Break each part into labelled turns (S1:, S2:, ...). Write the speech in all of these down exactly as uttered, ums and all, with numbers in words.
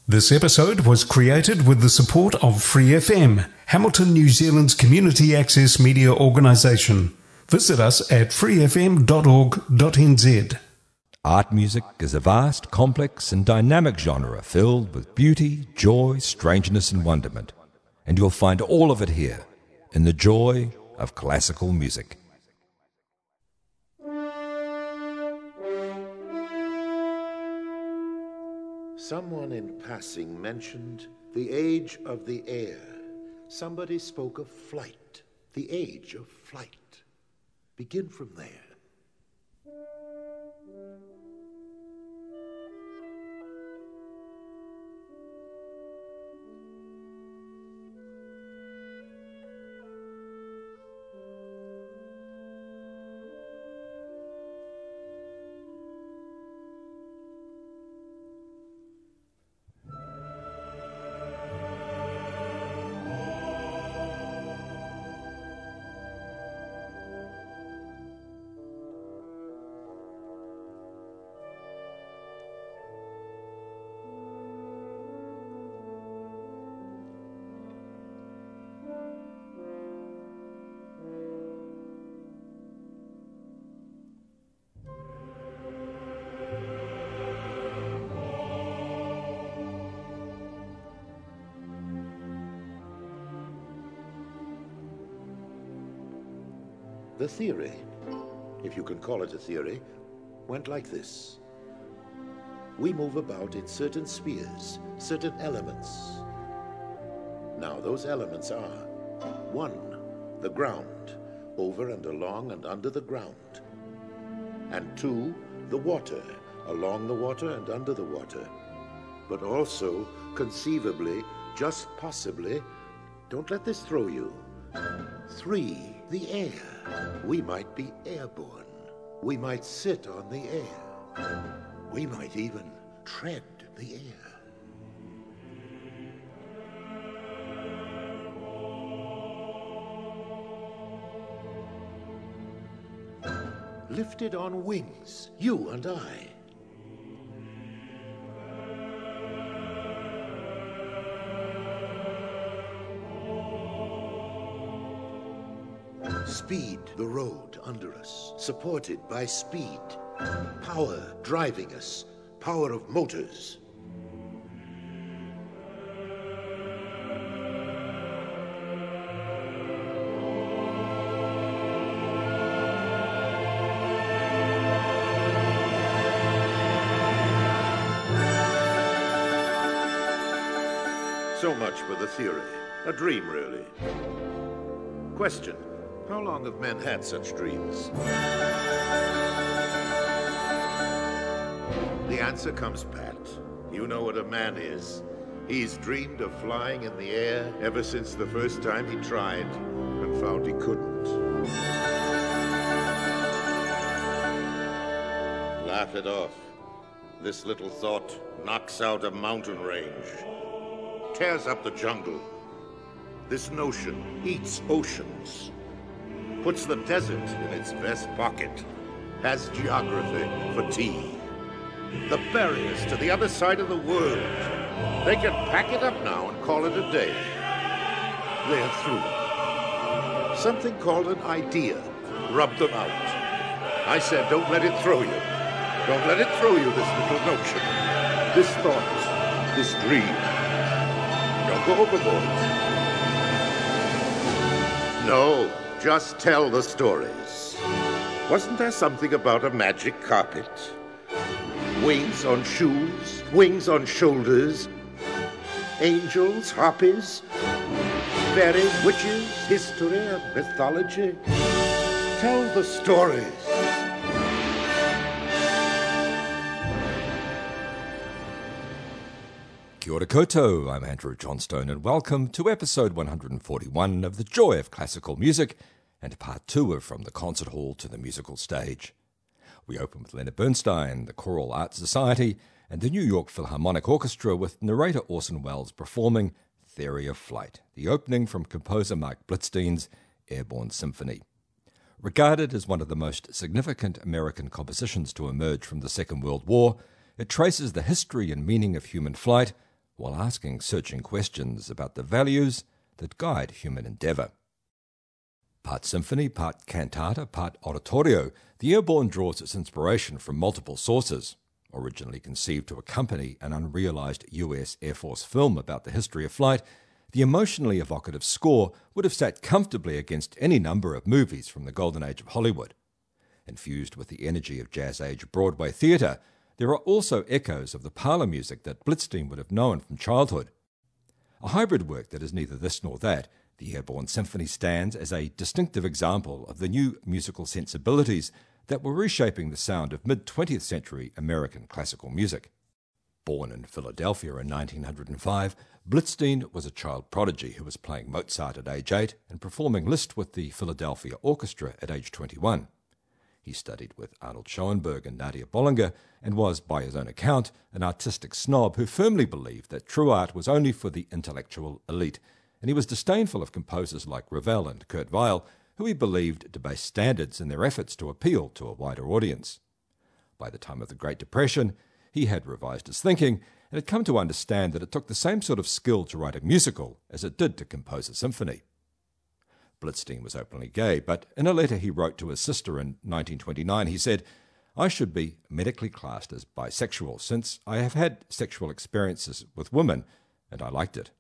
S1: This episode was created with the support of Free F M, Hamilton, New Zealand's community access media organisation. Visit us at free f m dot org dot n z.
S2: Art music is a vast, complex and dynamic genre filled with beauty, joy, strangeness and wonderment. And you'll find all of it here, in the joy of classical music.
S3: Someone in passing mentioned the age of the air. Somebody spoke of flight, the age of flight. Begin from there. The theory, if you can call it a theory, went like this. We move about in certain spheres, certain elements. Now those elements are, one, the ground, over and along and under the ground. And two, the water, along the water and under the water. But also, conceivably, just possibly, don't let this throw you. Three, the air. We might be airborne. We might sit on the air. We might even tread the air. Lifted on wings, you and I. Speed, the road under us, supported by speed. Power driving us, power of motors. So much for the theory. A dream, really. Question. How long have men had such dreams? The answer comes pat. You know what a man is. He's dreamed of flying in the air ever since the first time he tried and found he couldn't. Laugh it off. This little thought knocks out a mountain range, tears up the jungle. This notion eats oceans, puts the desert in its vest pocket, has geography for tea. The barriers to the other side of the world. They can pack it up now and call it a day. They're through. Something called an idea rubbed them out. I said, don't let it throw you. Don't let it throw you, this little notion, this thought, this dream. Don't go overboard. No. Just tell the stories. Wasn't there something about a magic carpet? Wings on shoes, wings on shoulders, angels, harpies, fairies, witches, history and mythology. Tell the stories.
S2: Kia ora koutou, I'm Andrew Johnstone and welcome to episode one hundred forty-one of The Joy of Classical Music and part two of From the Concert Hall to the Musical Stage. We open with Leonard Bernstein, the Choral Arts Society and the New York Philharmonic Orchestra with narrator Orson Welles performing Theory of Flight, the opening from composer Mark Blitzstein's Airborne Symphony. Regarded as one of the most significant American compositions to emerge from the Second World War, it traces the history and meaning of human flight while asking searching questions about the values that guide human endeavour. Part symphony, part cantata, part oratorio, The Airborne draws its inspiration from multiple sources. Originally conceived to accompany an unrealised U S Air Force film about the history of flight, the emotionally evocative score would have sat comfortably against any number of movies from the golden age of Hollywood. Infused with the energy of jazz-age Broadway theatre, there are also echoes of the parlour music that Blitzstein would have known from childhood. A hybrid work that is neither this nor that, the Airborne Symphony stands as a distinctive example of the new musical sensibilities that were reshaping the sound of mid-twentieth century American classical music. Born in Philadelphia in nineteen oh five, Blitzstein was a child prodigy who was playing Mozart at age eight and performing Liszt with the Philadelphia Orchestra at age twenty-one. He studied with Arnold Schoenberg and Nadia Bollinger and was, by his own account, an artistic snob who firmly believed that true art was only for the intellectual elite, and he was disdainful of composers like Ravel and Kurt Weill, who he believed debased standards in their efforts to appeal to a wider audience. By the time of the Great Depression, he had revised his thinking and had come to understand that it took the same sort of skill to write a musical as it did to compose a symphony. Blitzstein was openly gay, but in a letter he wrote to his sister in nineteen twenty-nine, he said, "I should be medically classed as bisexual since I have had sexual experiences with women, and I liked it."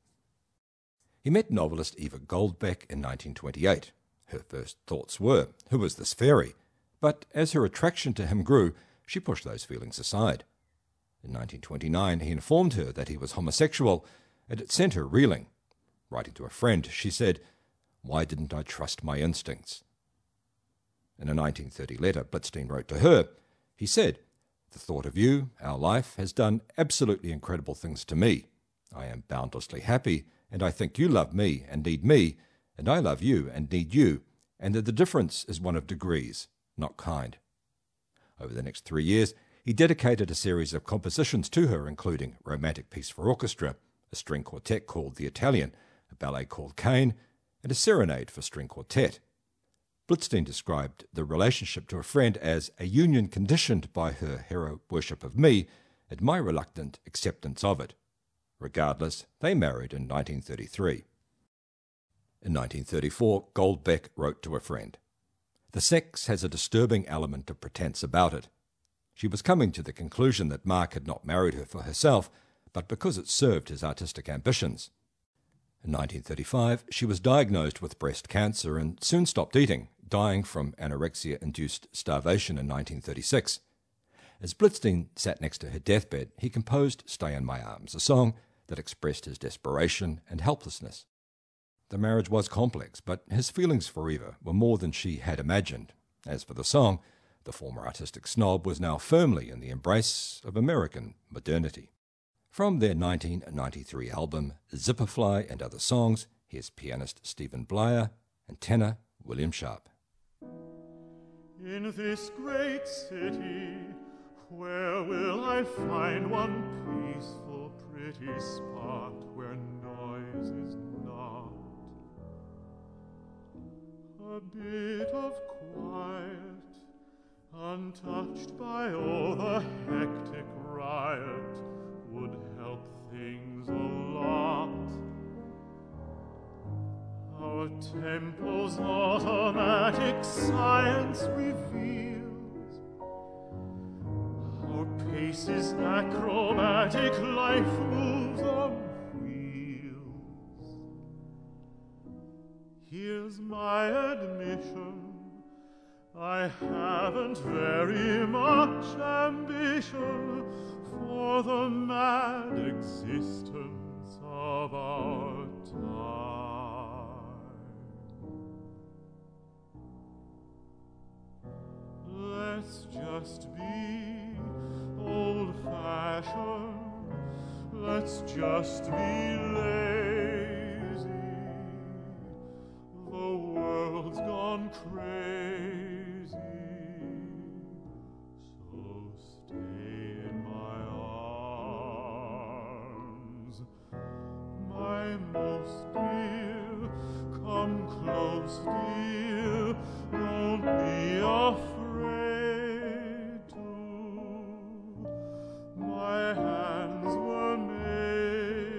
S2: He met novelist Eva Goldbeck in nineteen twenty-eight. Her first thoughts were, who was this fairy? But as her attraction to him grew, she pushed those feelings aside. In nineteen twenty-nine, he informed her that he was homosexual, and it sent her reeling. Writing to a friend, she said, "Why didn't I trust my instincts?" In a nineteen thirty letter, Blitzstein wrote to her, he said, "The thought of you, our life, has done absolutely incredible things to me. I am boundlessly happy, and I think you love me and need me, and I love you and need you, and that the difference is one of degrees, not kind." Over the next three years, he dedicated a series of compositions to her, including Romantic Piece for Orchestra, a string quartet called The Italian, a ballet called Cain, and a serenade for string quartet. Blitzstein described the relationship to a friend as a union conditioned by her hero worship of me and my reluctant acceptance of it. Regardless, they married in nineteen thirty-three. In nineteen thirty-four, Goldbeck wrote to a friend, "The sex has a disturbing element of pretense about it." She was coming to the conclusion that Mark had not married her for herself, but because it served his artistic ambitions. In nineteen thirty-five, she was diagnosed with breast cancer and soon stopped eating, dying from anorexia-induced starvation in nineteen thirty-six. As Blitzstein sat next to her deathbed, he composed Stay in My Arms, a song that expressed his desperation and helplessness. The marriage was complex, but his feelings for Eva were more than she had imagined. As for the song, the former artistic snob was now firmly in the embrace of American modernity. From their nineteen ninety-three album, Zipperfly and Other Songs, here's pianist Stephen Blyer and tenor William Sharp.
S4: In this great city, where will I find one peaceful, pretty spot where noise is not? A bit of quiet, untouched by all the hectic riot, would help things a lot. Our temple's automatic science reveals our pace's acrobatic life moves on wheels. Here's my admission, I haven't very much ambition for the mad existence of our time. Let's just be old-fashioned, let's just be lazy. The world's gone crazy, so stay in my arms, my most dear. Come close, dear, don't be afraid to. My hands were made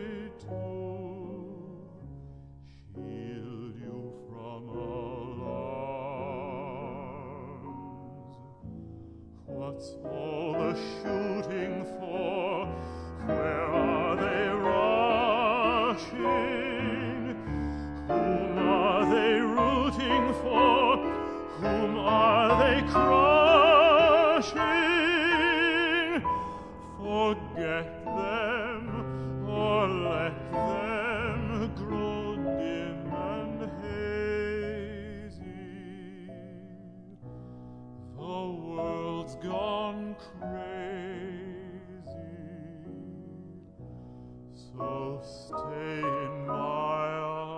S4: So stay in my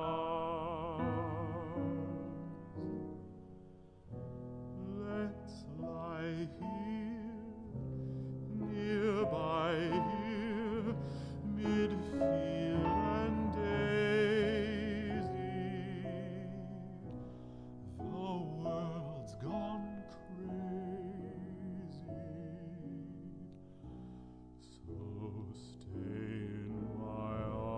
S4: arms. Let's lie here, nearby here, mid-field and daisy. The world's gone crazy. So stay in my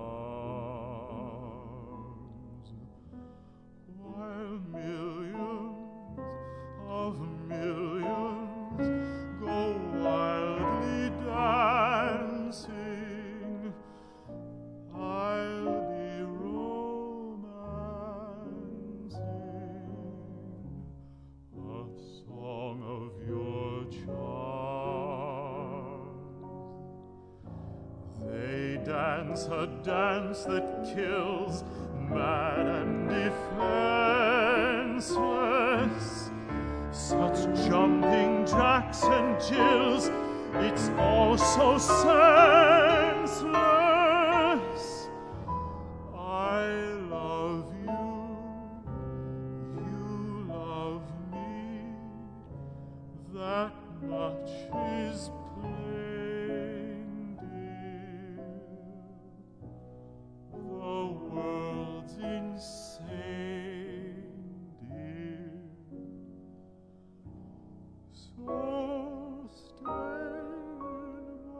S4: arms while millions of millions go wildly dancing. I'll be romancing a song of your charms. They dance a dance that kills, mad and defenseless. Such jumping jacks and jills, it's all so senseless. I love you, you love me, that much is plain, dear. The world's insane, dear. So stay in my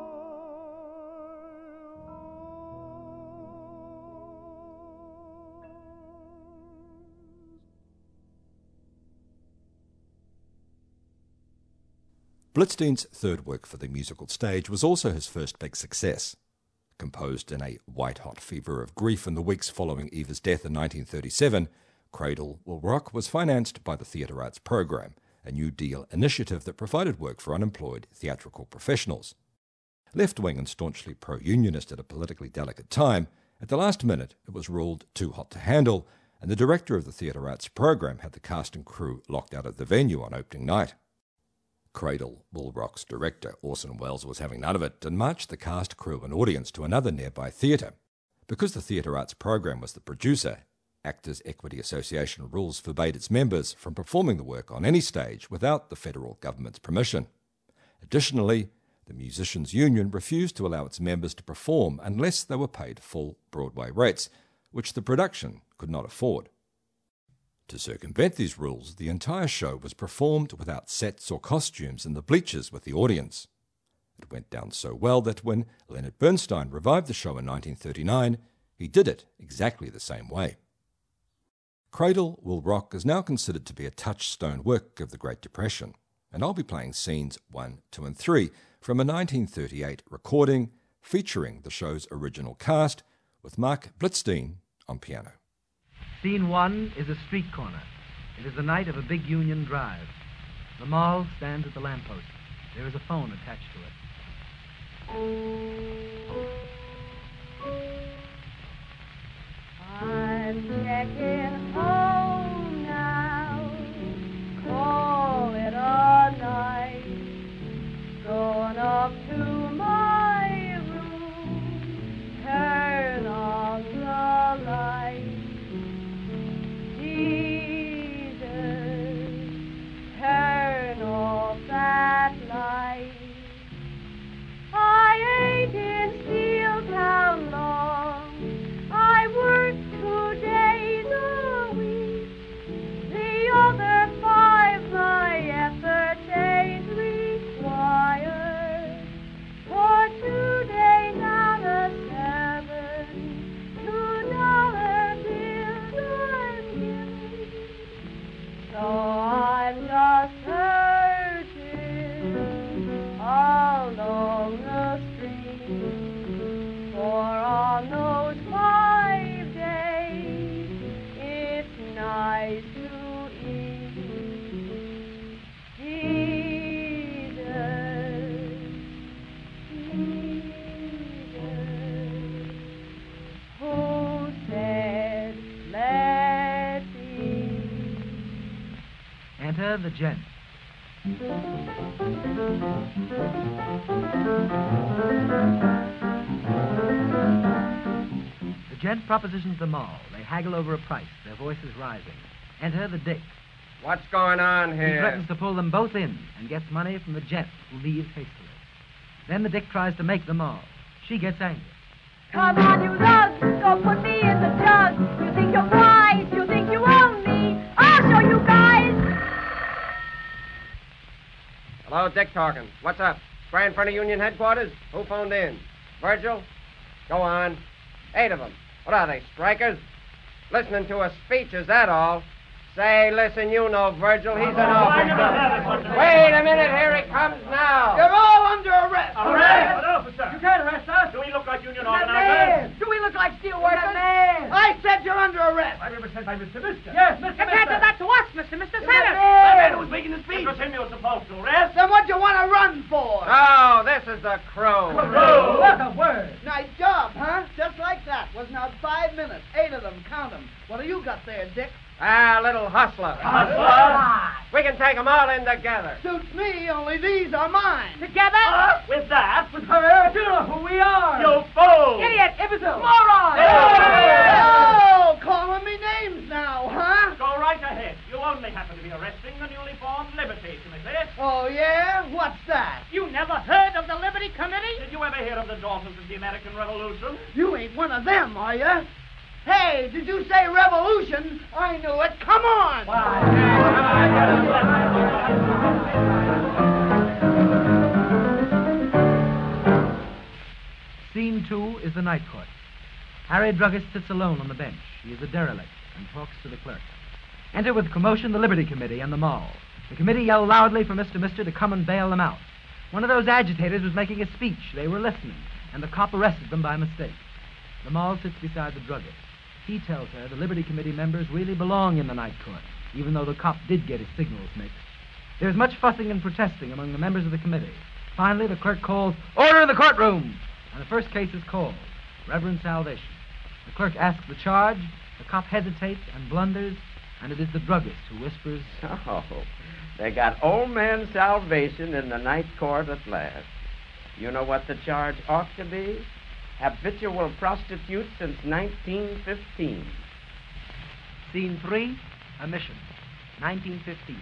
S2: Blitzstein's third work for the musical stage was also his first big success. Composed in a white-hot fever of grief in the weeks following Eva's death in nineteen thirty-seven, Cradle Will Rock was financed by the Theatre Arts Programme, a New Deal initiative that provided work for unemployed theatrical professionals. Left-wing and staunchly pro-unionist at a politically delicate time, at the last minute it was ruled too hot to handle, and the director of the Theatre Arts Programme had the cast and crew locked out of the venue on opening night. Cradle Will Rock's director, Orson Welles, was having none of it and marched the cast, crew and audience to another nearby theatre. Because the Theatre Arts Programme was the producer, Actors Equity Association rules forbade its members from performing the work on any stage without the federal government's permission. Additionally, the Musicians' Union refused to allow its members to perform unless they were paid full Broadway rates, which the production could not afford. To circumvent these rules, the entire show was performed without sets or costumes in the bleachers with the audience. It went down so well that when Leonard Bernstein revived the show in nineteen thirty-nine, he did it exactly the same way. Cradle Will Rock is now considered to be a touchstone work of the Great Depression, and I'll be playing scenes one, two and three from a nineteen thirty-eight recording featuring the show's original cast with Mark Blitzstein on piano.
S5: Scene one is a street corner. It is the night of a big union drive. The mall stands at the lamppost. There is a phone attached to it.
S6: I'm checking home now. Call it a night. Going up to my room. Turn on the light. Turn off that light. I ain't in Steel Town long. I work two days a week. The other five my effort days require. For two days out of seven, two dollar bills I'm giving. So I'm just searching along the street, for on those five days it's nice to eat. Jesus, Jesus, who said let's eat.
S5: Enter the gent. gent propositions the mall. They haggle over a price, their voices rising. Enter the Dick.
S7: What's going on
S5: He
S7: here?
S5: threatens to pull them both in and gets money from the gent, who leaves hastily. Then the Dick tries to make the mall. She gets angry.
S6: Come on, you lug, don't put me in the jug. You think you're wise, you think you own me. I'll show you guys.
S7: Hello, Dick talking. What's up? Square in front of Union headquarters? Who phoned in? Virgil? Go on. Eight of them. What are they, strikers? Listening to a speech, is that all? Say, listen, you know Virgil. He's an officer. Wait a minute, here he comes now.
S8: You're all under arrest.
S4: Arrest? Officer.
S8: You can't arrest us.
S4: Do we look like union
S8: Man.
S4: organizers?
S8: Do we look like steel workers? Man. I said you're under arrest.
S4: I remember sent by Mister Mister.
S8: Yes, Mister
S6: You can't do that to us, Mister Mister
S8: Mister
S6: Sanders.
S8: The man who was making the
S4: It
S8: speech.
S4: was him you were supposed to arrest.
S8: Then what do you want to run for?
S7: Oh, this is the crew.
S4: Crew.
S8: What a word. Nice job, huh? Just like that. Wasn't out five minutes. Eight of them. Count them. What have you got there, Dick?
S7: Ah, little hustler.
S4: Hustler.
S7: We can take them all in together.
S8: Suits me, only these are mine.
S6: Together?
S4: Uh, with that,
S8: With her, you know who we are.
S4: you fool.
S6: Idiot!
S8: Imbecile.
S6: Moron!
S8: Oh, calling me names now, huh?
S4: Go right ahead. You only happen to be arresting the newly formed Liberty Committee.
S8: Oh, yeah? What's that?
S6: You never heard of the Liberty Committee?
S4: Did you ever hear of the Daughters of the American Revolution?
S8: You ain't one of them, are you? Hey, did you say revolution? I knew it. Come on.
S5: Scene two is the night court. Harry Druggist sits alone on the bench. He is a derelict and talks to the clerk. Enter with commotion the Liberty Committee and the mall. The committee yell loudly for Mister Mister to come and bail them out. One of those agitators was making a speech. They were listening, and the cop arrested them by mistake. The mall sits beside the druggist. He tells her the Liberty Committee members really belong in the night court, even though the cop did get his signals mixed. There's much fussing and protesting among the members of the committee. Finally, the clerk calls, "Order in the courtroom!" And the first case is called, Reverend Salvation. The clerk asks the charge, the cop hesitates and blunders, and it is the druggist who whispers,
S9: Oh, they got old man Salvation in the night court at last. You know what the charge ought to be? Habitual prostitute since nineteen fifteen.
S5: Scene three, a mission, nineteen fifteen.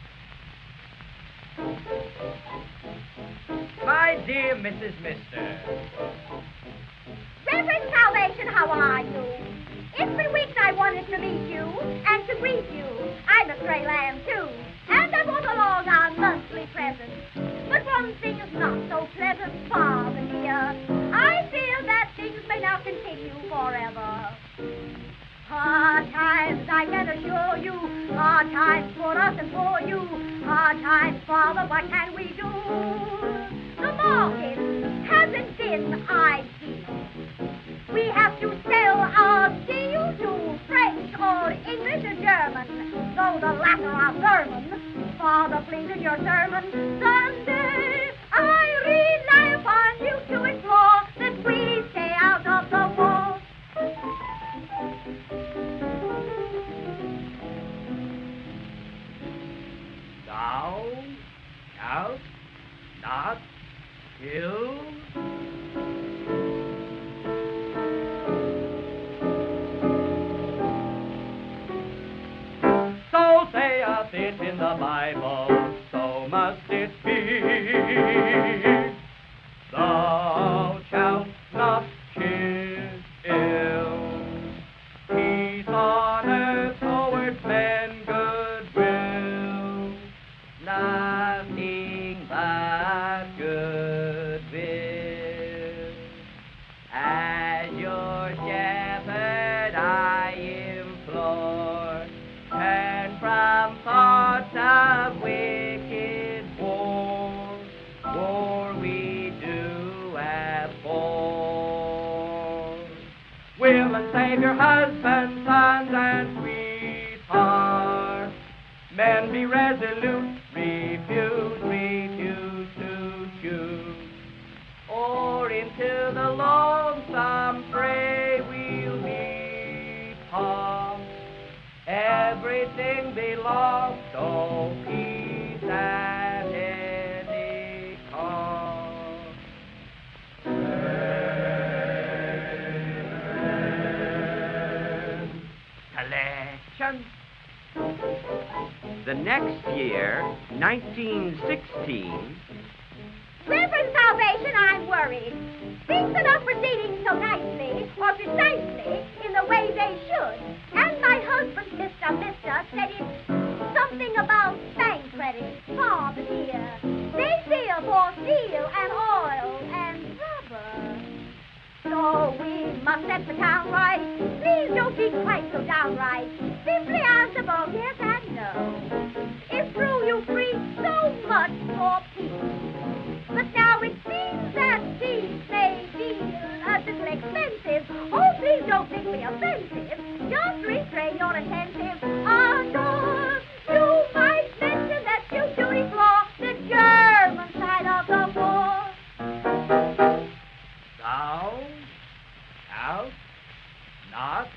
S9: My dear Missus Mister.
S6: Reverend Salvation, how are you? It's been weeks I wanted to meet you and to greet you. I'm a stray lamb, too, and I brought along our monthly presents. But one thing is not so pleasant, Father dear. I feel that things may not continue forever. Hard times, I can assure you, hard times for us and for you. Hard times, Father, what can we do? The market hasn't been ideal. We have to sell our steel to French or English or German, though the latter are vermin. Father, please in your sermon Sunday, I rely upon you to implore that we stay out of the war.
S9: Thou shalt not kill. So saith it in the Bible, so must it be. Thou shalt not kill. Peace on earth towards men, goodwill. Nothing but goodwill. As your shepherd I implore, turn from thoughts of wicked war. War we do abhor. Will and save your husbands, sons, and sweethearts. Men be resolute, refuse, refuse to choose. Or into the lonesome fray we'll leap off. Everything belongs, so peace at any cost. The next year, nineteen sixteen...
S6: Reverend Salvation, I'm worried. Things are not proceeding so nicely, or precisely, in the way they should. And my husband, Mister Mister, said it's something about bank credit, Father dear. They deal for steel and oil and rubber. So we must set the town right. Please don't be quite so downright. Simply answer both yes and no. It's true you preach so much for peace. But now it seems that peace may be a little expensive. Oh, please don't think me offensive. Just restrain your attentive ardor. You might mention that you duty for the German side of the war.
S9: Thou shalt not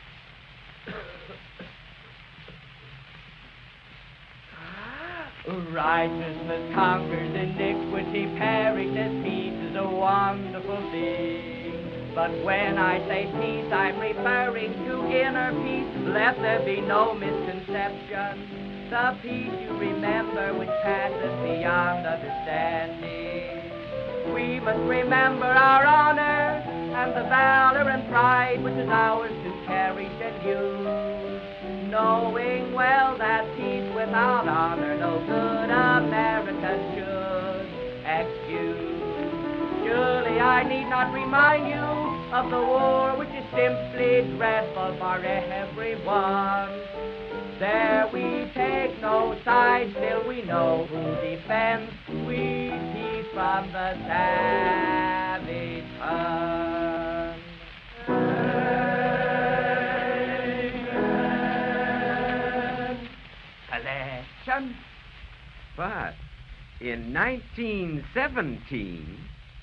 S9: righteousness conquers iniquity, perishes, peace is a wonderful thing. But when I say peace, I'm referring to inner peace. Let there be no misconception. The peace you remember which passes beyond understanding. We must remember our honor and the valor and pride which is ours to cherish and use, knowing well that peace without honor no good America should excuse. Surely I need not remind you of the war which is simply dreadful for everyone. There we take no side, still we know who defends sweet peace from the savage Hun. Election. But in nineteen seventeen...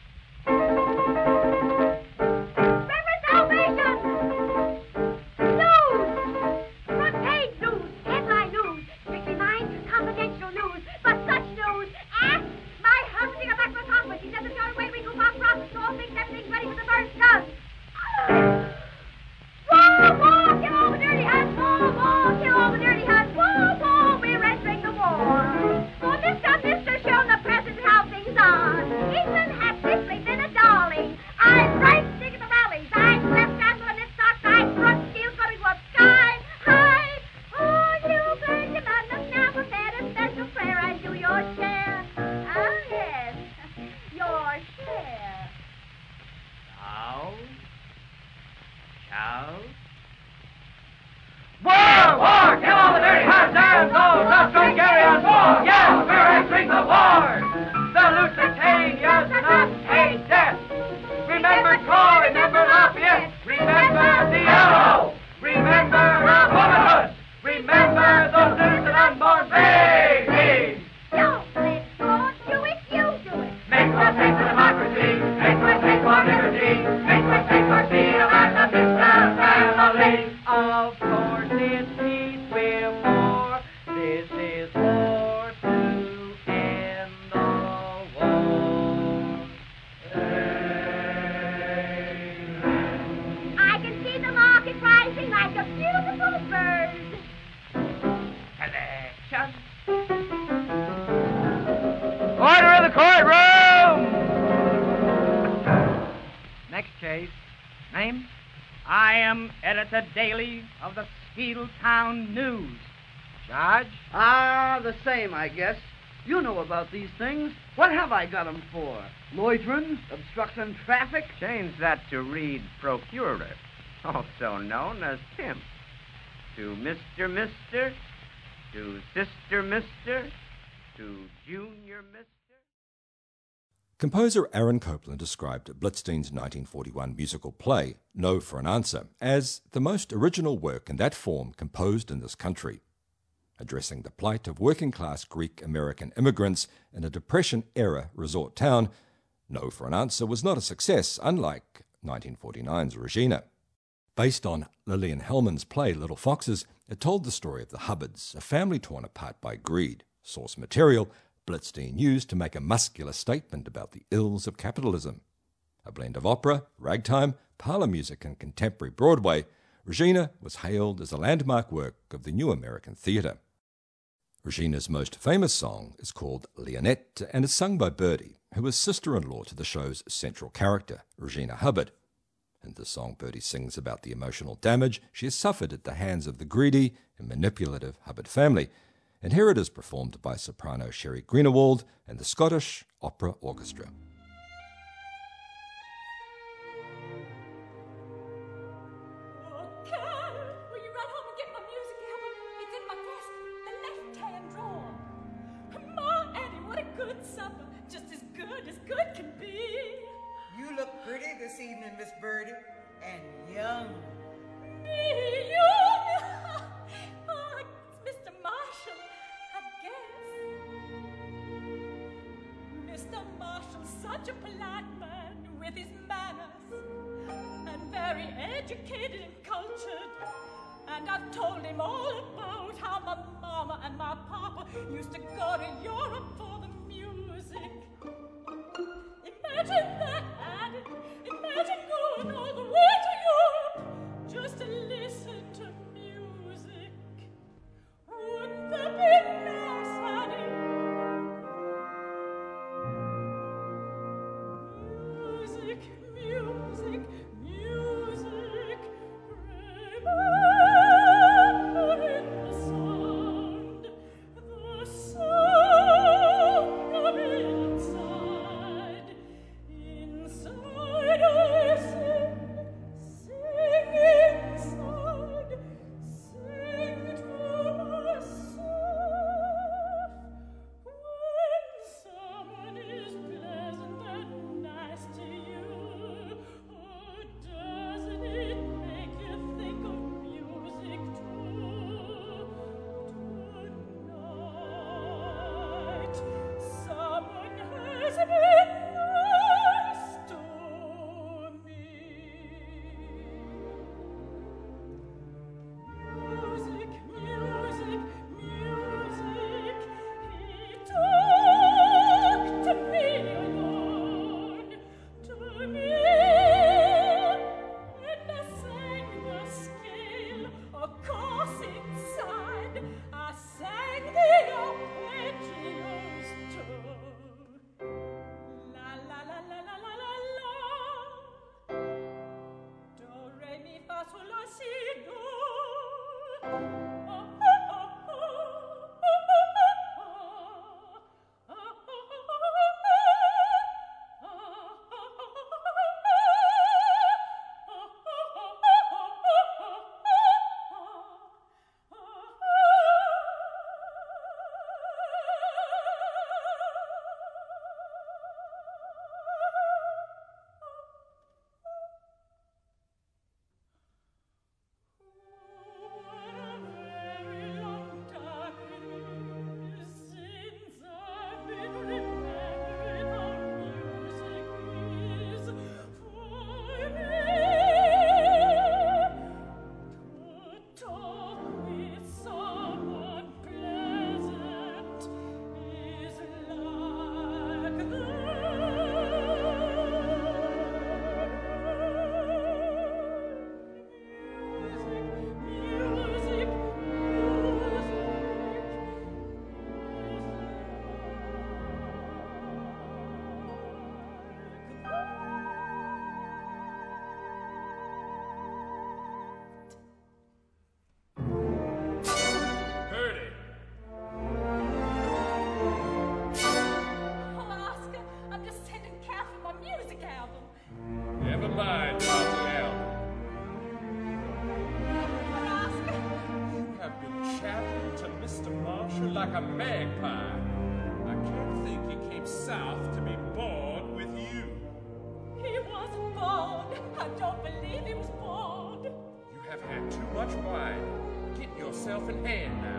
S8: Daily of the Steeltown News. Charge? Ah, the same, I guess. You know about these things. What have I got 'em for? Loitering? Obstructing traffic?
S9: Change that to read procurer, also known as pimp. To Mister Mister, to Sister Mister, to Junior Mister.
S2: Composer Aaron Copland described Blitzstein's nineteen forty-one musical play, No for an Answer, as the most original work in that form composed in this country. Addressing the plight of working-class Greek-American immigrants in a Depression-era resort town, No for an Answer was not a success, unlike nineteen forty-nine's Regina. Based on Lillian Hellman's play Little Foxes, it told the story of the Hubbards, a family torn apart by greed. Source material Blitzstein used to make a muscular statement about the ills of capitalism. A blend of opera, ragtime, parlor music and contemporary Broadway, Regina was hailed as a landmark work of the new American theatre. Regina's most famous song is called Leonette and is sung by Birdie, who is sister-in-law to the show's central character, Regina Hubbard. In this song, Birdie sings about the emotional damage she has suffered at the hands of the greedy and manipulative Hubbard family, and here it is performed by soprano Sherry Greenewald and the Scottish Opera Orchestra.
S10: This evening, Miss Birdie, and young.
S6: Me young? Oh, it's Mister Marshall, I guess. Mister Marshall's such a polite man with his manners, and very educated and cultured. And I've told him all about how my mama and my papa used to go to Europe for the music. Imagine that, Annie. Imagine going all the way to Europe just to listen to music. Wouldn't that be nice, Annie? Music, music, music. Remembering the sound, the sound of inside. Inside I sing, sing inside, sing to myself. When someone is pleasant and nice to you, oh, doesn't it make you think of music too? Tonight, someone has been nice to me. Music, music, music. He talked to me alone, to me, and I sang the scale, of course inside. I sang the arpeggios too. La la la la la la la la. Do re mi fa sol la si do. Oh, oh, oh, oh, oh, oh,
S11: like a magpie. I can't think he came south to be bored with you.
S6: He wasn't bored. I don't believe he was bored.
S11: You have had too much wine. Get yourself in hand now.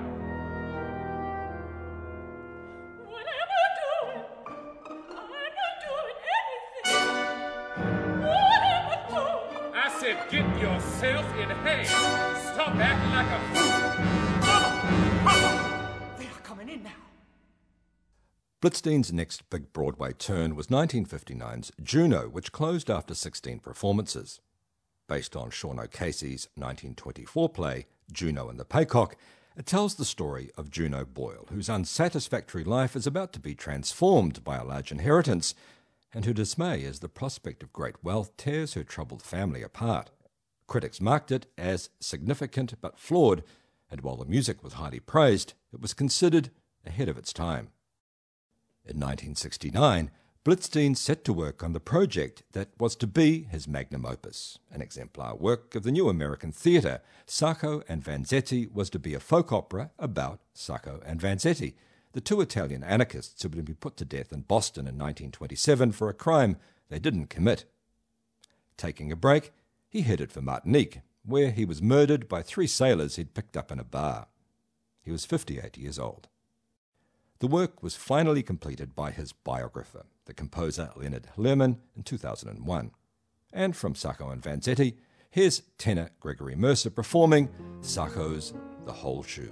S6: What am I doing? I'm not doing anything. What am I doing?
S11: I said get yourself in hand. Stop acting like a fool.
S6: They are coming in now.
S2: Blitzstein's next big Broadway turn was nineteen fifty-nine's Juno, which closed after sixteen performances. Based on Sean O'Casey's nineteen twenty-four play, Juno and the Paycock, It tells the story of Juno Boyle, whose unsatisfactory life is about to be transformed by a large inheritance, and who dismay as the prospect of great wealth tears her troubled family apart. Critics marked it as significant but flawed, and while the music was highly praised, it was considered ahead of its time. In nineteen sixty-nine, Blitzstein set to work on the project that was to be his magnum opus, an exemplar work of the new American theatre. Sacco and Vanzetti was to be a folk opera about Sacco and Vanzetti, the two Italian anarchists who had been put to death in Boston in nineteen twenty-seven for a crime they didn't commit. Taking a break, he headed for Martinique, where he was murdered by three sailors he'd picked up in a bar. He was fifty-eight years old. The work was finally completed by his biographer, the composer Leonard Lerman, in two thousand one. And from Sacco and Vanzetti, here's tenor Gregory Mercer performing Sacco's The Whole Shoe.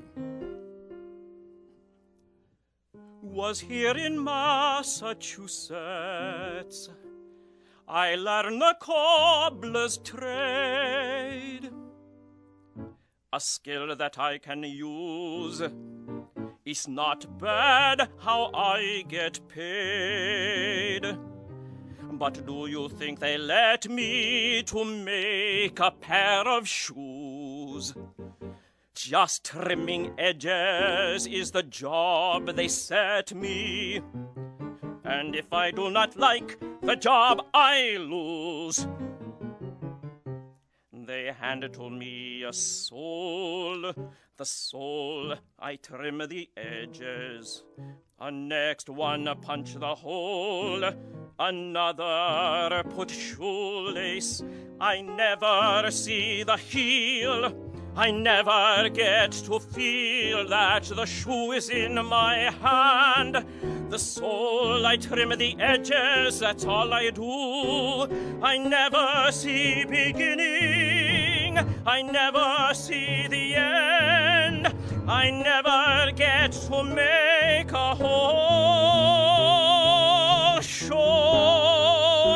S12: Was here in Massachusetts I learned the cobbler's trade, a skill that I can use. It's not bad how I get paid. But do you think they let me to make a pair of shoes? Just trimming edges is the job they set me. And if I do not like the job, I lose. They handed to me a sole, the sole, I trim the edges. A next one punch the hole, another put shoelace. I never see the heel, I never get to feel that the shoe is in my hand. The sole, I trim the edges, that's all I do. I never see beginning, I never see the end. I never get to make a whole show.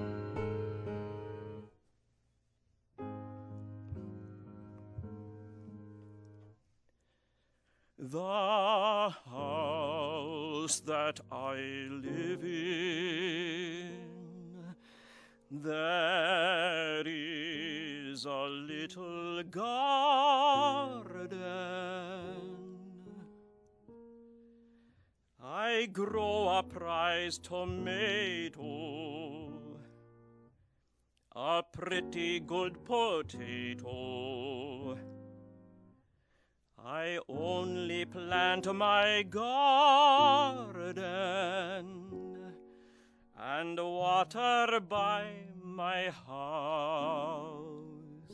S12: The house that I live in, there is a little garden. I grow a prize tomato, a pretty good potato. I only plant my garden and water by my house.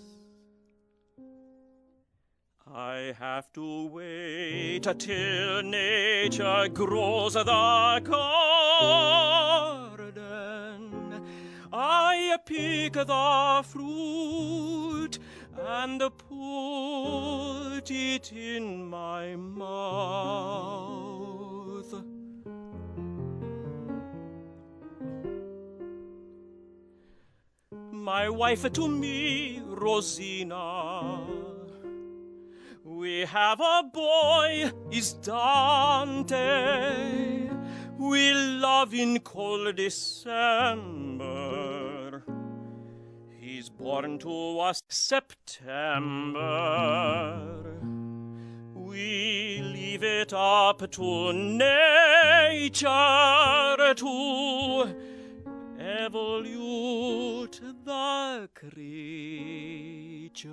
S12: I have to wait till nature grows the garden. I pick the fruit and put it in my mouth. My wife to me, Rosina, we have a boy, is Dante. We love in cold December. He's born to us September. We leave it up to nature to evolute the creature.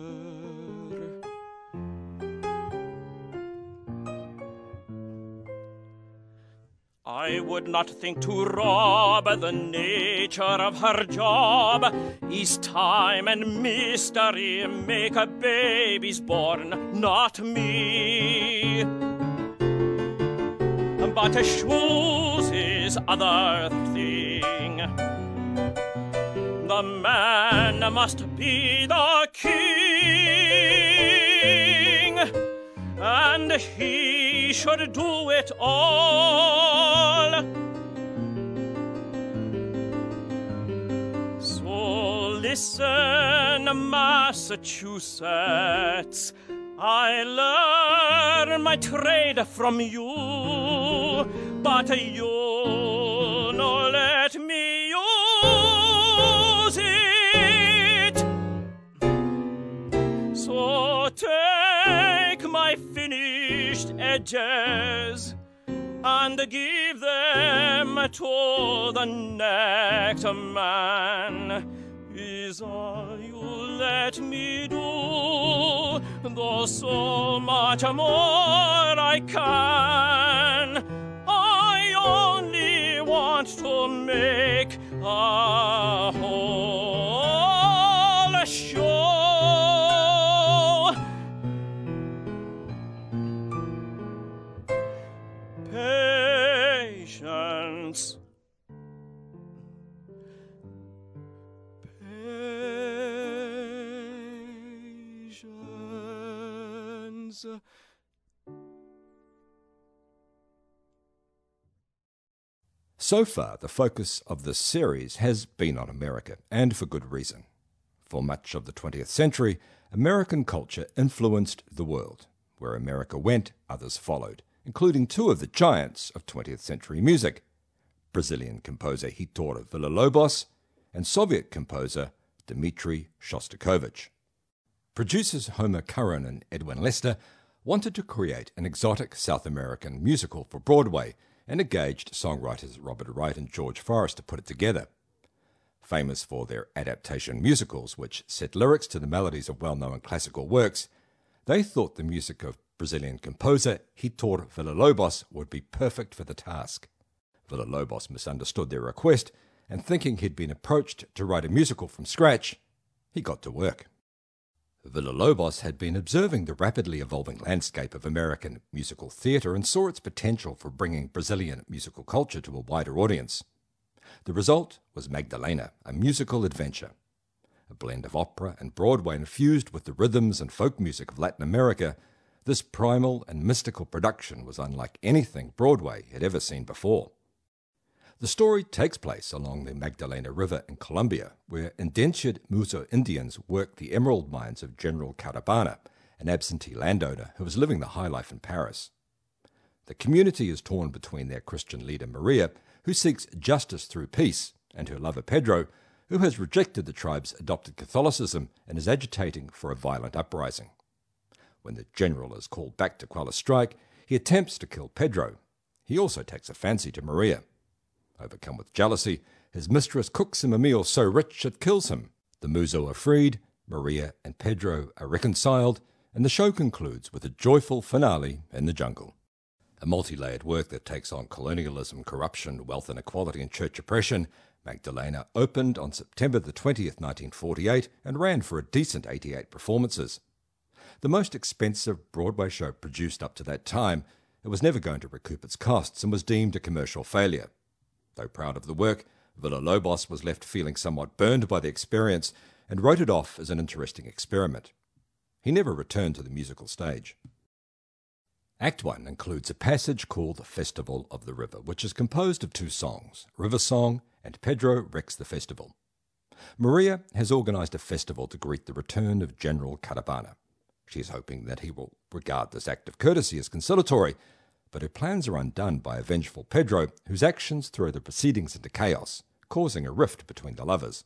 S12: I would not think to rob the nature of her job. Is time and mystery make a baby's born, not me. But shoes is other thing. The man must be the king, and he should do it all. So listen, Massachusetts, I learn my trade from you, but you no let me use it. So take my finished edges and give them to the next man. Is all you let me do, though so much more I can. I only want to make a whole show. Patience. Patience.
S2: So far, the focus of this series has been on America, and for good reason. For much of the twentieth century, American culture influenced the world. Where America went, others followed, including two of the giants of twentieth century music, Brazilian composer Heitor Villa-Lobos and Soviet composer Dmitri Shostakovich. Producers Homer Curran and Edwin Lester wanted to create an exotic South American musical for Broadway and engaged songwriters Robert Wright and George Forrest to put it together. Famous for their adaptation musicals, which set lyrics to the melodies of well-known classical works, they thought the music of Brazilian composer Heitor Villa-Lobos would be perfect for the task. Villa-Lobos misunderstood their request, and thinking he'd been approached to write a musical from scratch, he got to work. Villa-Lobos had been observing the rapidly evolving landscape of American musical theatre and saw its potential for bringing Brazilian musical culture to a wider audience. The result was Magdalena, a musical adventure. A blend of opera and Broadway infused with the rhythms and folk music of Latin America, this primal and mystical production was unlike anything Broadway had ever seen before. The story takes place along the Magdalena River in Colombia, where indentured Muzo Indians worked the emerald mines of General Caravana, an absentee landowner who was living the high life in Paris. The community is torn between their Christian leader Maria, who seeks justice through peace, and her lover Pedro, who has rejected the tribe's adopted Catholicism and is agitating for a violent uprising. When the general is called back to quell a strike, he attempts to kill Pedro. He also takes a fancy to Maria. Overcome with jealousy, his mistress cooks him a meal so rich it kills him. The Muzo are freed, Maria and Pedro are reconciled, and the show concludes with a joyful finale in the jungle. A multi-layered work that takes on colonialism, corruption, wealth inequality and church oppression, Magdalena opened on September the twentieth, nineteen forty-eight, and ran for a decent eighty-eight performances. The most expensive Broadway show produced up to that time, it was never going to recoup its costs and was deemed a commercial failure. Though proud of the work, Villa-Lobos was left feeling somewhat burned by the experience and wrote it off as an interesting experiment. He never returned to the musical stage. Act one includes a passage called the Festival of the River, which is composed of two songs, River Song and Pedro Wrecks the Festival. Maria has organized a festival to greet the return of General Caravana. She is hoping that he will regard this act of courtesy as conciliatory, but her plans are undone by a vengeful Pedro, whose actions throw the proceedings into chaos, causing a rift between the lovers.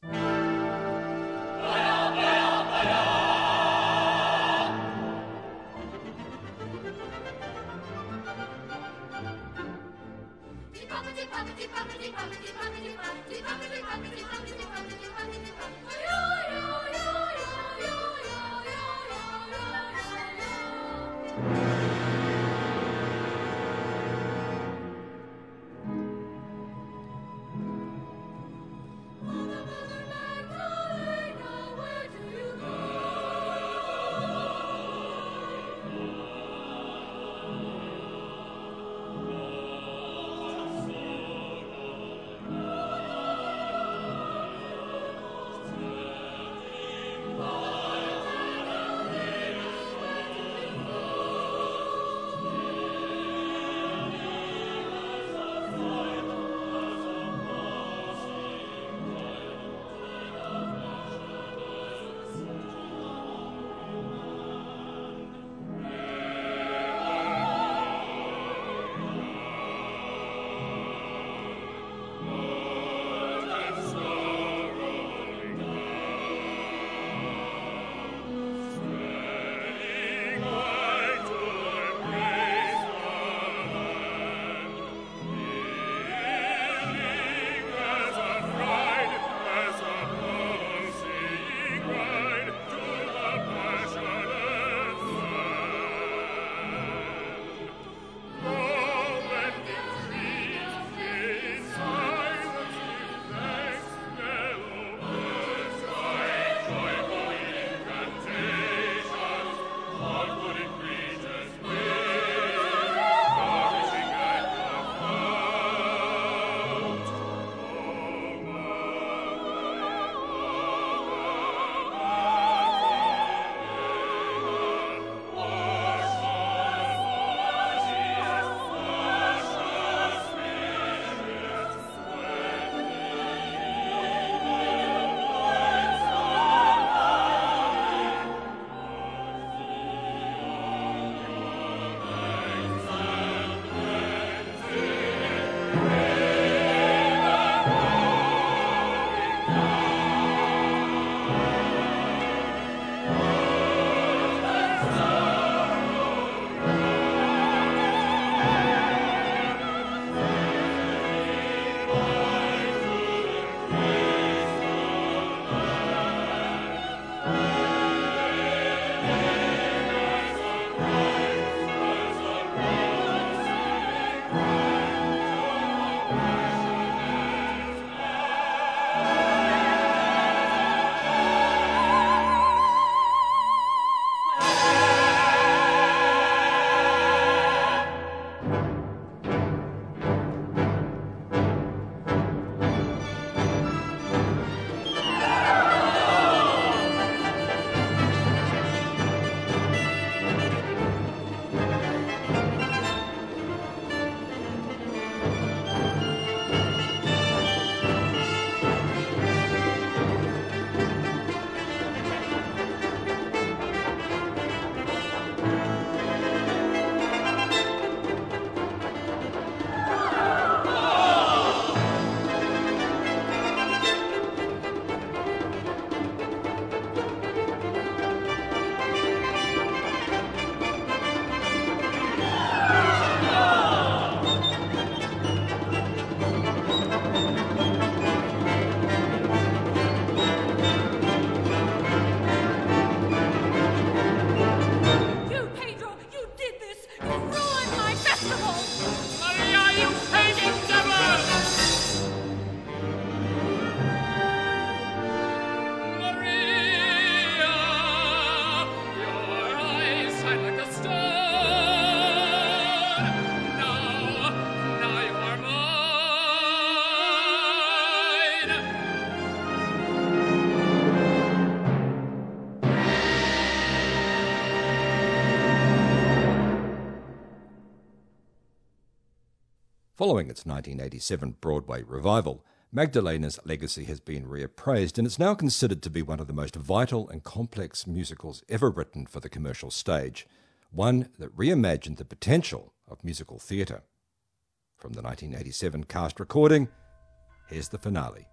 S2: Following its nineteen eighty-seven Broadway revival, Magdalena's legacy has been reappraised and is now considered to be one of the most vital and complex musicals ever written for the commercial stage, one that reimagined the potential of musical theatre. From the nineteen eighty-seven cast recording, here's the finale.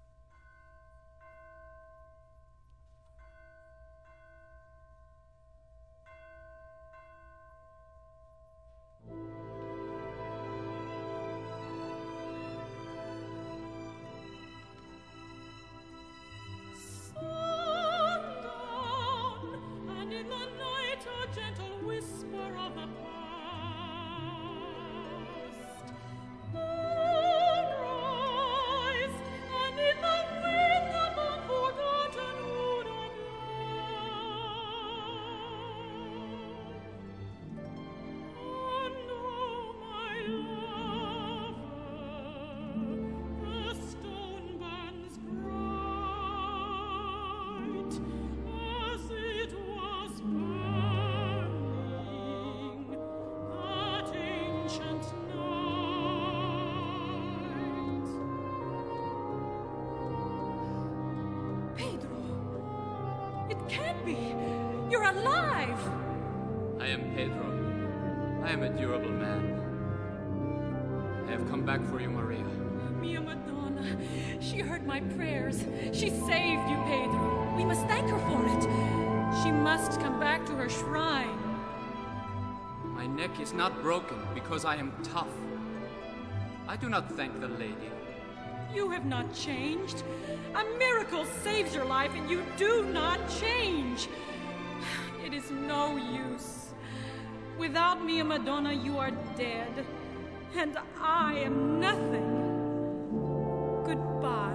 S13: You're alive!
S14: I am Pedro. I am a durable man. I have come back for you, Maria.
S13: Mia Madonna. She heard my prayers. She saved you, Pedro. We must thank her for it. She must come back to her shrine.
S14: My neck is not broken because I am tough. I do not thank the lady.
S13: You have not changed. A miracle saves your life, and you do not change. It is no use. Without Mia Madonna, you are dead, and I am nothing. Goodbye.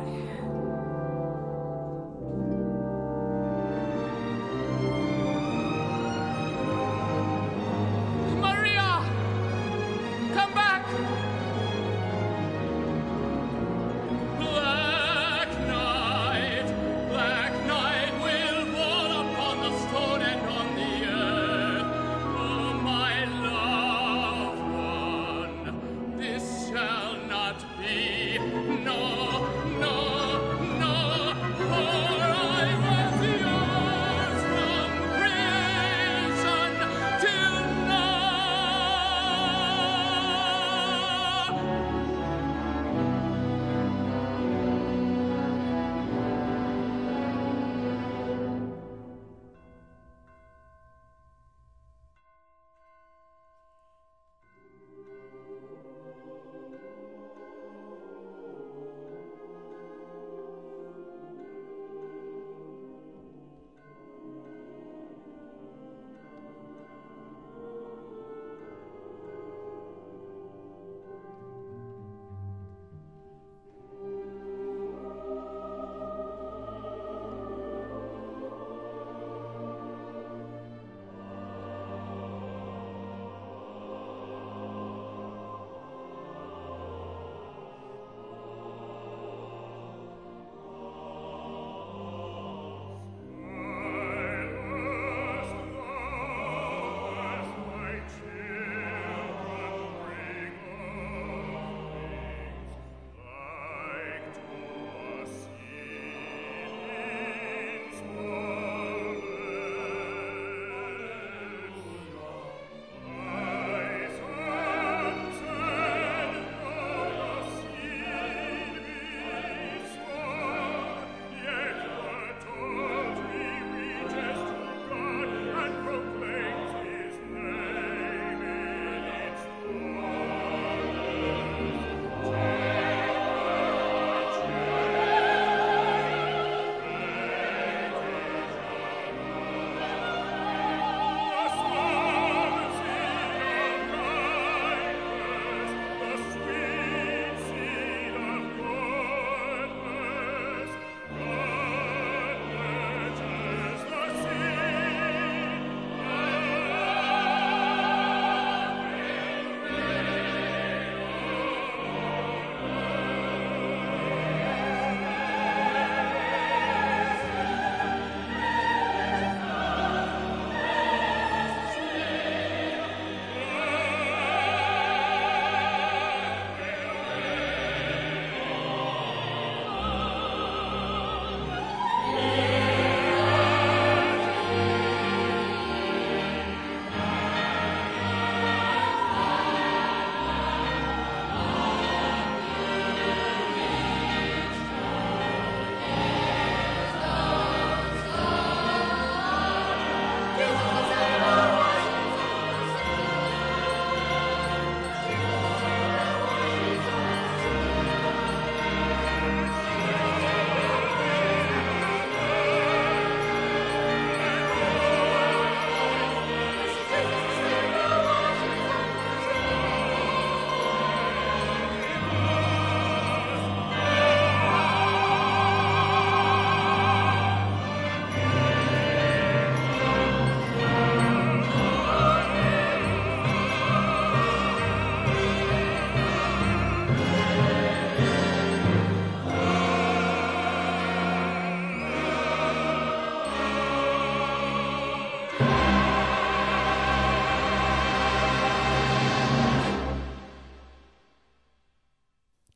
S14: Maria! Come back!
S11: Black night, black night will fall upon the stone and on the earth. Oh, my loved one, this shall not be.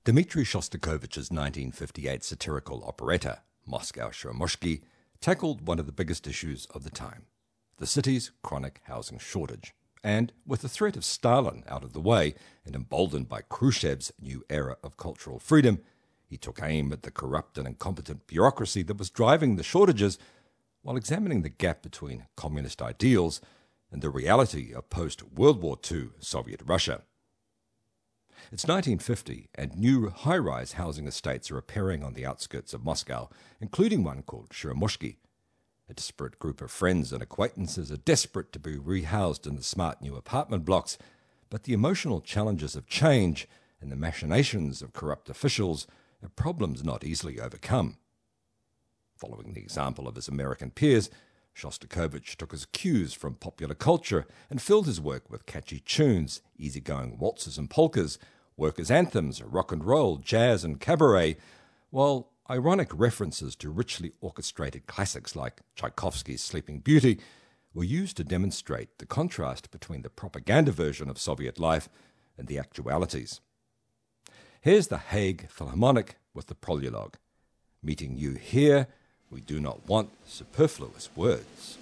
S2: Dmitri Shostakovich's nineteen fifty-eight satirical operetta, Moscow Sheremushki, tackled one of the biggest issues of the time, the city's chronic housing shortage. And with the threat of Stalin out of the way and emboldened by Khrushchev's new era of cultural freedom, he took aim at the corrupt and incompetent bureaucracy that was driving the shortages while examining the gap between communist ideals and the reality of post-World War Two Soviet Russia. It's nineteen fifty, and new high-rise housing estates are appearing on the outskirts of Moscow, including one called Sheremushki. A disparate group of friends and acquaintances are desperate to be rehoused in the smart new apartment blocks, but the emotional challenges of change and the machinations of corrupt officials are problems not easily overcome. Following the example of his American peers, Shostakovich took his cues from popular culture and filled his work with catchy tunes, easygoing waltzes and polkas, workers' anthems, rock and roll, jazz and cabaret, while ironic references to richly orchestrated classics like Tchaikovsky's Sleeping Beauty were used to demonstrate the contrast between the propaganda version of Soviet life and the actualities. Here's the Hague Philharmonic with the prologue. Meeting you here, we do not want superfluous words.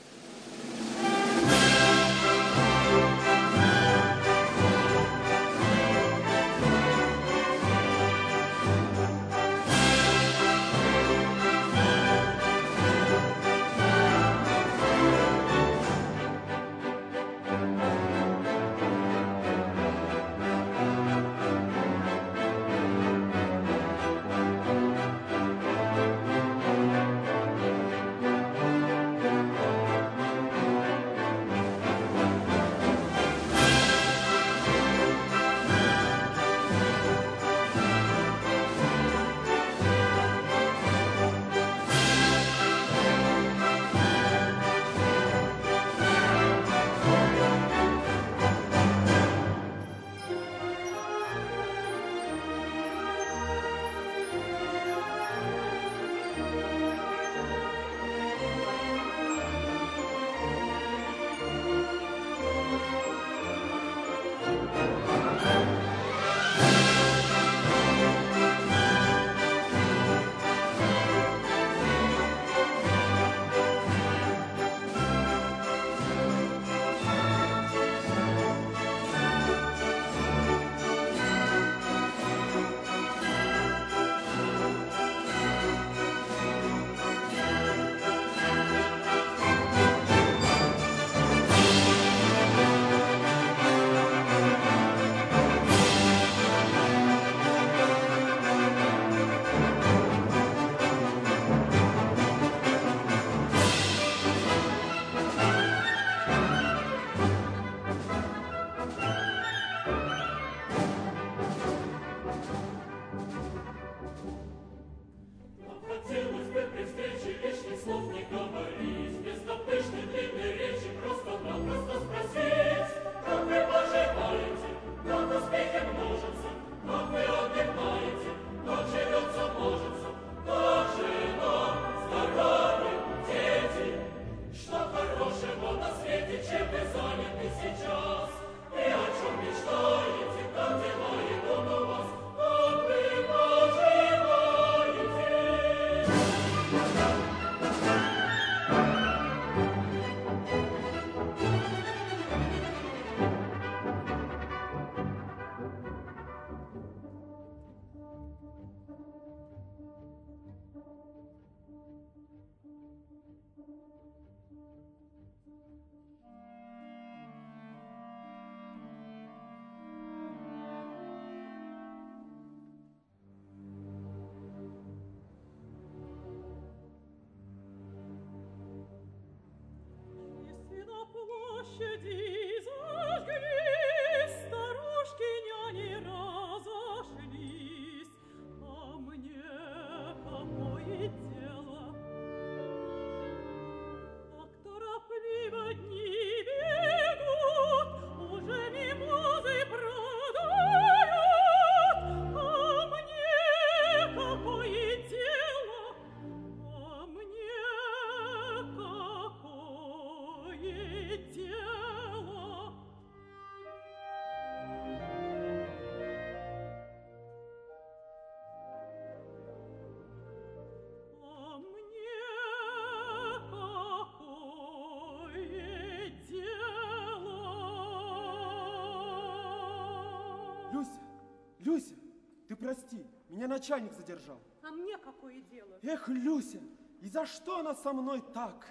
S15: Люся, ты прости, меня начальник задержал.
S13: А мне какое дело?
S15: Эх, Люся, и за что она со мной так?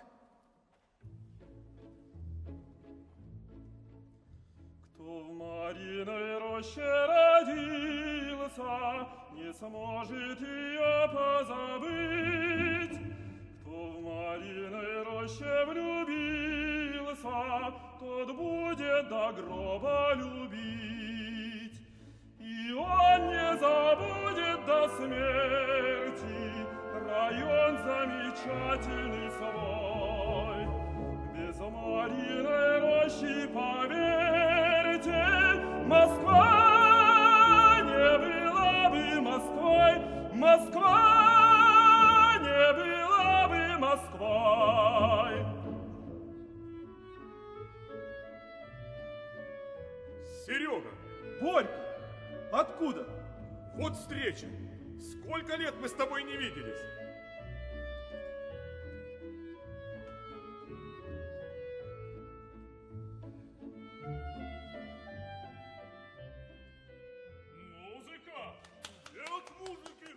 S4: Кто в Мариной роще родился, не сможет ее позабыть. Кто в Мариной роще влюбился, тот будет до гроба любить. И он не забудет до смерти район замечательный свой. Без Мариной рощи, поверьте, Москва не была бы Москвой, Москва не была бы Москвой.
S16: Серега!
S15: Борька! Откуда?
S16: Вот встреча! Сколько лет мы с тобой не виделись?
S4: Музыка! Делать музыки!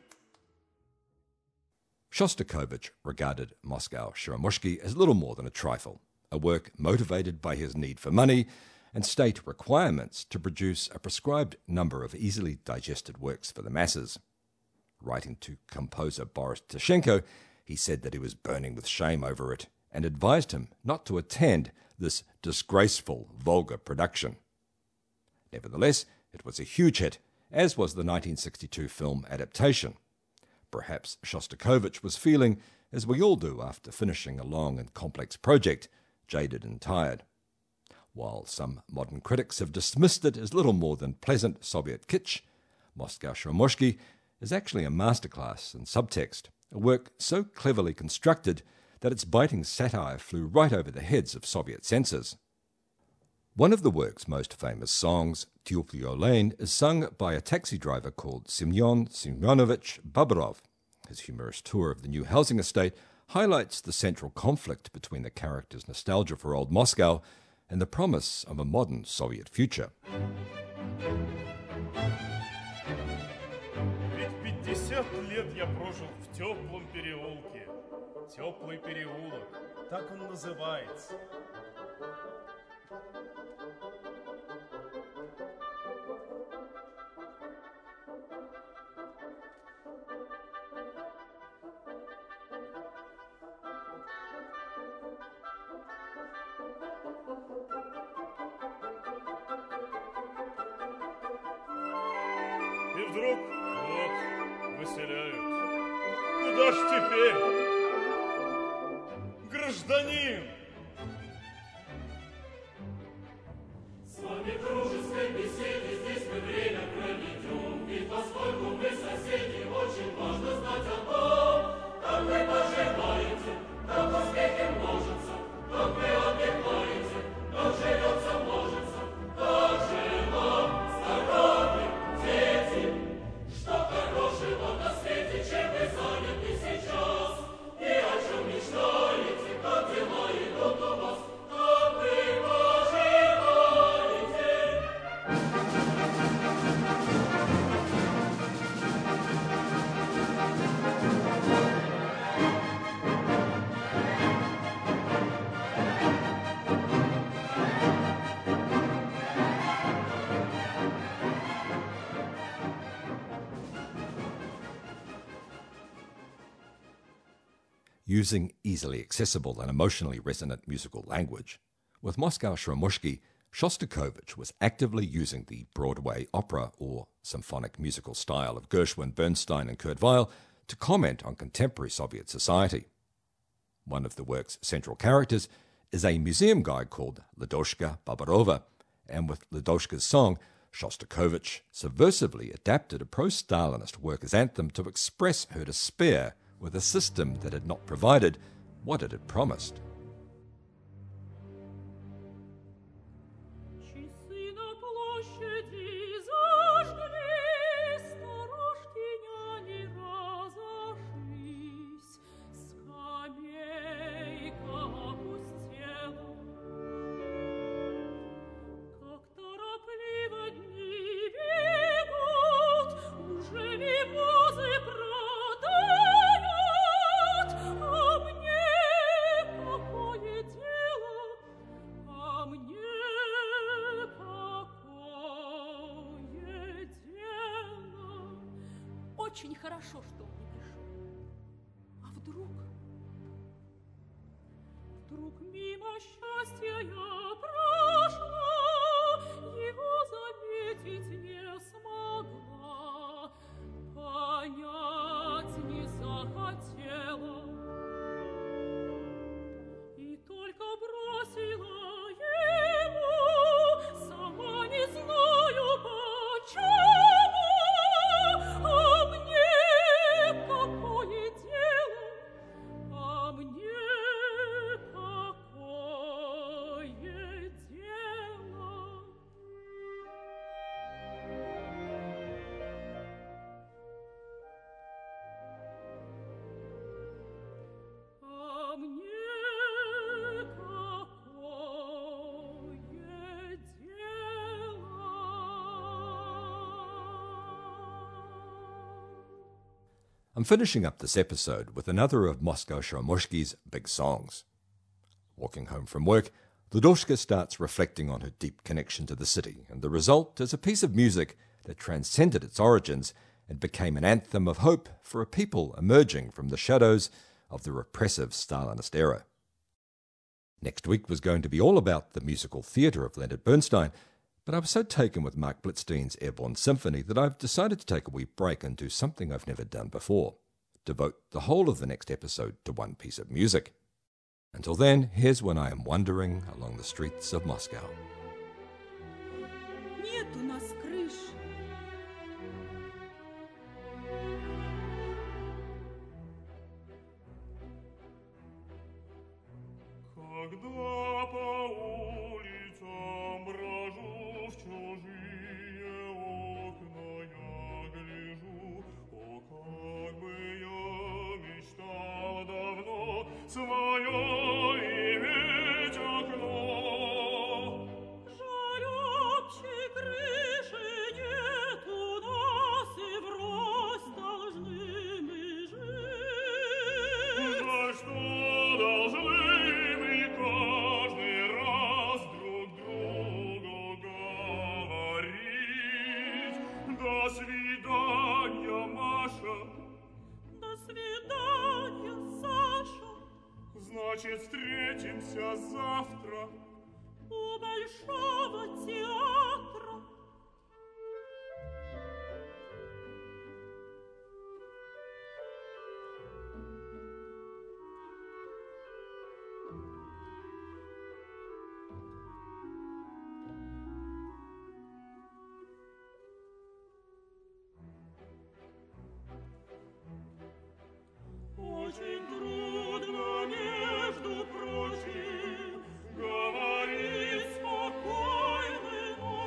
S2: Shostakovich regarded Moscow Sharammushki as little more than a trifle, a work motivated by his need for money and state requirements to produce a prescribed number of easily digested works for the masses. Writing to composer Boris Tashenko, he said that he was burning with shame over it and advised him not to attend this disgraceful, vulgar production. Nevertheless, it was a huge hit, as was the nineteen sixty-two film adaptation. Perhaps Shostakovich was feeling, as we all do after finishing a long and complex project, jaded and tired. While some modern critics have dismissed it as little more than pleasant Soviet kitsch, Moscow Sharammushki is actually a masterclass in subtext, a work so cleverly constructed that its biting satire flew right over the heads of Soviet censors. One of the work's most famous songs, Teplyo Lane, is sung by a taxi driver called Semyon Semyonovich Babarov. His humorous tour of the new housing estate highlights the central conflict between the character's nostalgia for old Moscow and the promise of a modern Soviet future.
S4: Ведь пятьдесят лет я прожил в теплом переулке. Теплый переулок, так он называется. И вдруг, вот, выселяют. Куда ж теперь? Гражданин!
S11: С вами в дружеской беседе здесь мы время проведем. Ведь поскольку мы соседи, очень важно знать о том, как вы поживаете, как успехи множатся, как вы отдыхаете, как живется множится, как же вам здоровье, дети, что хорошего на свете, чем вы заняты сейчас, и о чем мечтаете, как дела идут у вас, как вы поживаете.
S2: Using easily accessible and emotionally resonant musical language, with Moscow Sharammushki, Shostakovich was actively using the Broadway opera or symphonic musical style of Gershwin, Bernstein and Kurt Weill to comment on contemporary Soviet society. One of the work's central characters is a museum guide called Ladoshka Babarova, and with Ladoshka's song, Shostakovich subversively adapted a pro-Stalinist workers' anthem to express her despair with a system that had not provided what it had promised.
S13: Часы на площади зажгли, сторожки няни разошлись, скамейка опустела. Как торопливо дни бегут, очень хорошо, что он не пришел. А вдруг... Вдруг мимо счастья я прошла, его заметить не смогла, понять не захотела. И только бросила ему, сама не знаю почему, а мне какое дело, а мне какое дело. А мне
S2: I'm finishing up this episode with another of Moscow Shamoshki's big songs. Walking home from work, Ludoshka starts reflecting on her deep connection to the city, and the result is a piece of music that transcended its origins and became an anthem of hope for a people emerging from the shadows of the repressive Stalinist era. Next week was going to be all about the musical theatre of Leonard Bernstein, but I was so taken with Mark Blitzstein's Airborne Symphony that I've decided to take a wee break and do something I've never done before. Devote the whole of the next episode to one piece of music. Until then, here's when I am wandering along the streets of Moscow.
S13: Нет у нас крыш.
S4: Когда по улицам брожу, в чужие окна я гляжу, о, как бы я мечтал давно свое иметь окно. Жаль, общей крыши нет у нас, и врозь должны мы жить. За что должны мы каждый раз друг другу говорить? До свидания, Маша. До свидания, Саша. Значит, встретимся завтра у Большого театра. Очень трудно, между прочим, говорить спокойным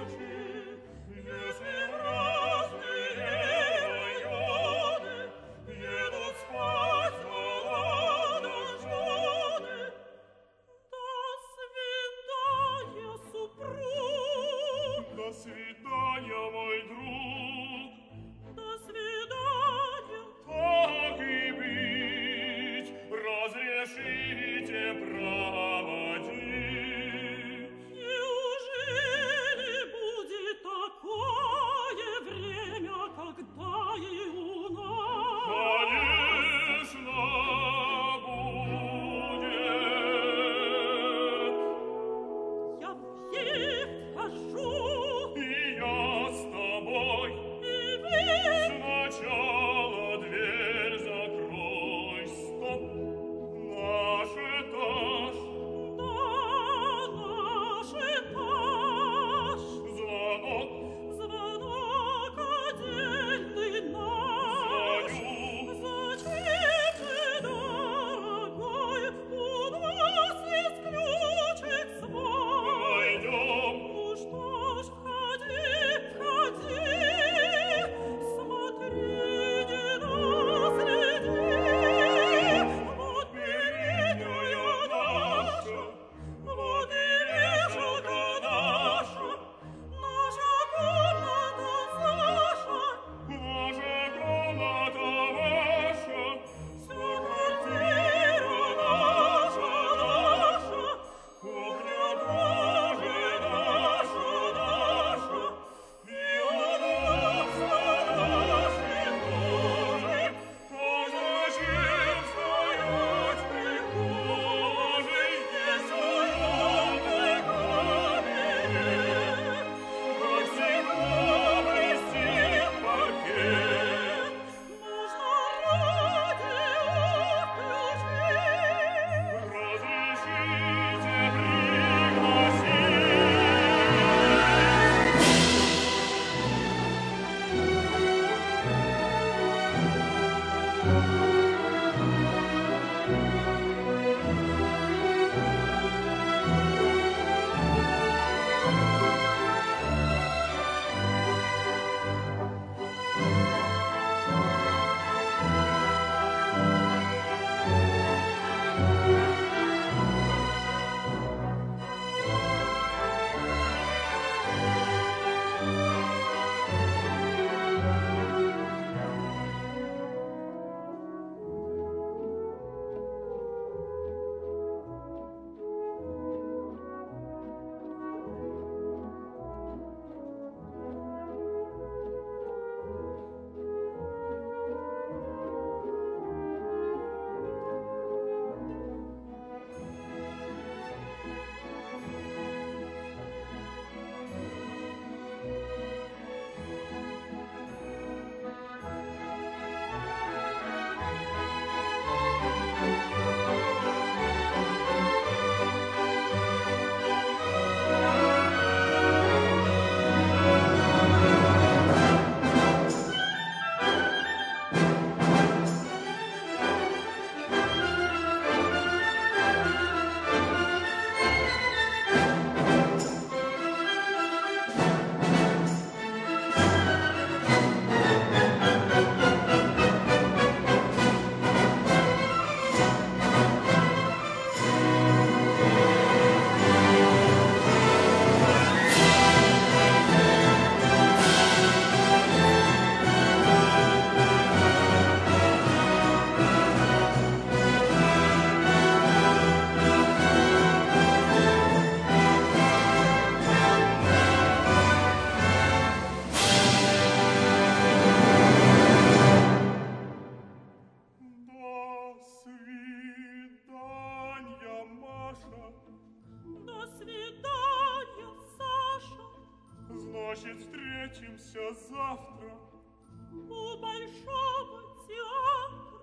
S4: Значит, встретимся завтра
S13: у Большого театра.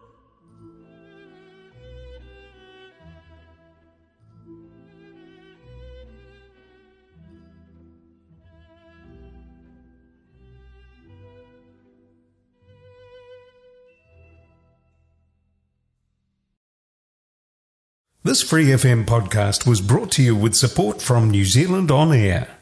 S1: This Free F M podcast was brought to you with support from New Zealand On Air.